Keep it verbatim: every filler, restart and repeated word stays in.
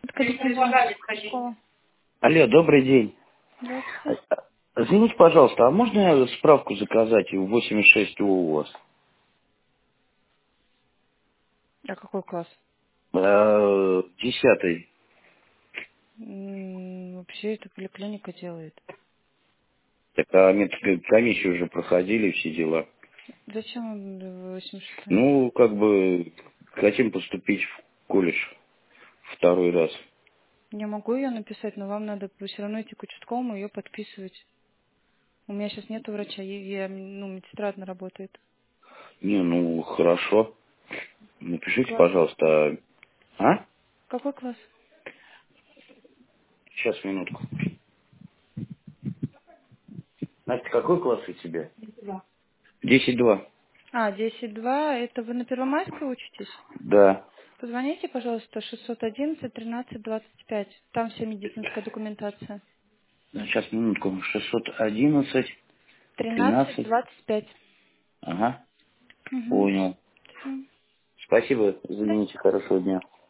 Это коллектив драматическая школа. Алло, добрый день. Здравствуйте. А- а- Извините, пожалуйста, а можно я справку заказать в восемьдесят шесть у вас? А какой класс? Э, Десятый. М, Вообще это поликлиника делает. Так, а медицинскую комиссию уже проходили, все дела. Зачем вам восемьдесят шесть? Ну, как бы, хотим поступить в колледж второй раз. Я могу ее написать, но вам надо все равно идти к участковому и ее подписывать. У меня сейчас нету врача, я, я, ну, медсестра одна работает. Не, ну, хорошо. Напишите, Класс. пожалуйста. А? Какой класс? Сейчас, минутку. Настя, какой класс у тебя? Десять два. А, десять два, это вы на Первомайской учитесь? Да. Позвоните, пожалуйста, шестьсот одиннадцать тринадцать двадцать пять. Там вся медицинская документация. Сейчас, минутку. шестьсот одиннадцать, Тринадцать тринадцать. двадцать пять. Ага, Угу. понял. Все. Спасибо, извините, хорошего дня.